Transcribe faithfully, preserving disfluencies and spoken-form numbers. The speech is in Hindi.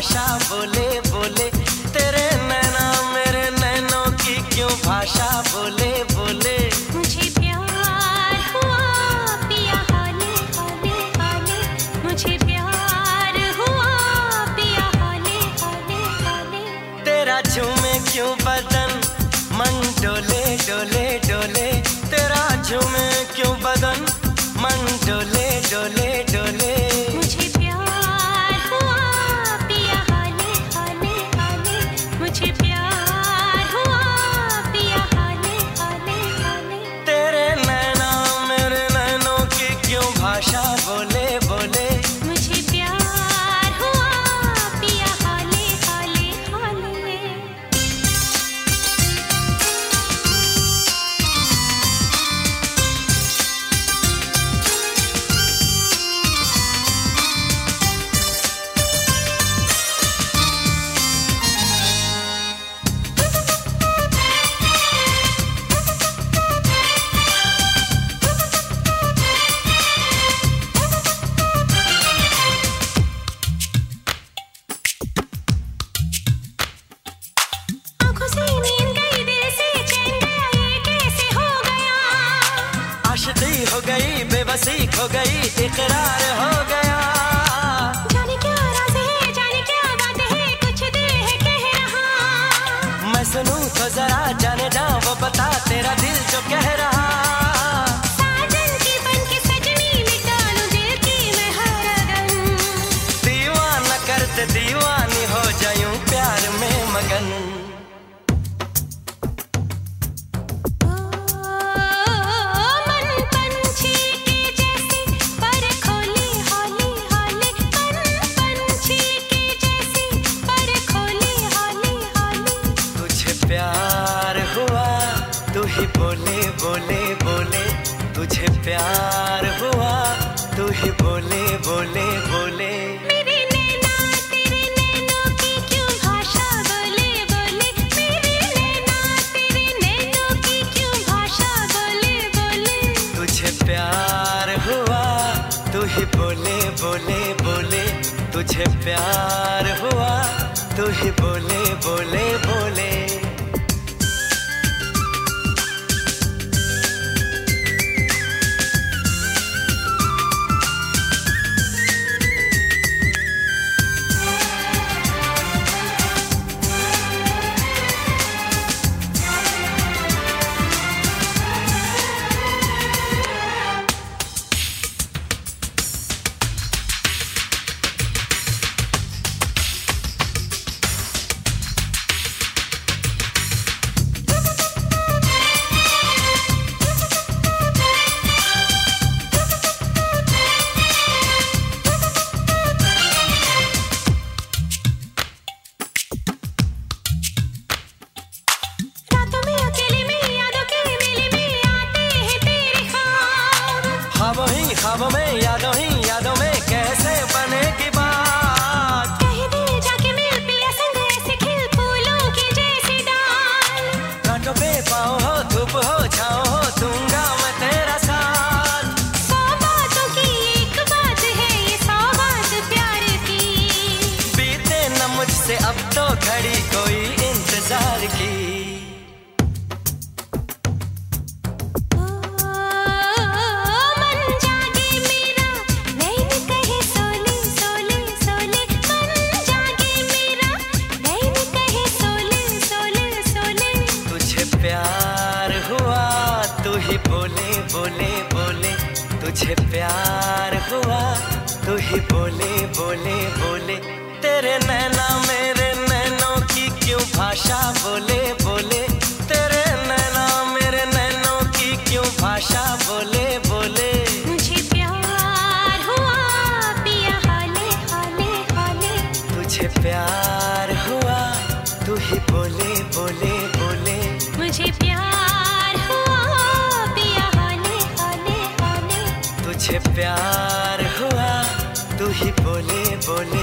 भाषा बोले बोले, तेरे नैना मेरे नैनों की क्यों भाषा बोले बोले। मुझे प्यार हुआ पिया हाले हाले हाले, मुझे प्यार हुआ पिया हाले हाले हाले। तेरा झूमे क्यों बदन मन डोले डोले डोले, तेरा झूमे क्यों बदन मन डोले डोले डोले। मुझे प्यार हुआ पिया हाले हाले हाले, मुझे प्यार हुआ पिया हाले हाले हाले। तेरे नैना मेरे नैनों की क्यों भाषा बोले बोले। मुझे प्यार हुआ पिया हाले हाले हाले। आँखों से नींद गई, दिल से चैन गया, ये कैसे हो गया। आशिकी हो गई, बेबसी खो गई, इकरार हो गया। जाने क्या राज है, जाने क्या बात है, कुछ दिल है कह रहा। मैं सुनूं तो जरा जाने जा वो बता, तेरा दिल जो कह रहा। साजन की बन के सजनी मिटा लूं दिल की मैं हर अदम। दीवाना करते दीवानी हो जायूं प्यार में मगन। ओ मन पंछी के जैसे पर खोले हाले हाले, मन पंछी के जैसे पर खोले हाले हाले। तुझे प्यार हुआ तू ही बोले बोले बोले, तुझे प्यार हुआ तू ही बोले बोले बोले। मेरे नैना तेरे नैनों की क्यों भाषा बोले बोले, मेरे नैना तेरे नैनों की क्यों भाषा बोले बोले। तुझे प्यार हुआ तू ही बोले बोले बोले, तुझे प्यार हुआ तू ही बोले बोले बोले। रातों में अकेले में यादों के मेले में आते हैं तेरे ख्वाब। ख्वाबों ही ख्वाबों में यादों ही यादों में कैसे बनेगी बात। कहीं दिल जाके मिल पिया संग ऐसे खिल फूलों की जैसी डाल। कांटों पे पाँव हो धूप हो छाँव हो, दूंगा मैं तेरा साथ। सौ बातों की एक बात है ये सौगात प्यार की। बीते न मुझसे अब तो घड़ी कोई इंतजार की। ओ मन जागे मेरा नैन कहे सोले सोले सोले, मन जागे मेरा नैन कहे सोले सोले सोले। तुझे प्यार हुआ तू ही बोले बोले बोले, तुझे प्यार हुआ तू ही बोले बोले बोले। तेरे नैना मेरे नैनों की क्यों भाषा बोले बोले, तेरे नैना मेरे नैनों की क्यों भाषा बोले बोले। मुझे प्यार हुआ पिया हाले हाले हाले, तुझे प्यार हुआ तू ही बोले बोले बोले। मुझे प्यार हुआ पिया हाले हाले हाले। तुझे प्यार हुआ तू ही बोले बोले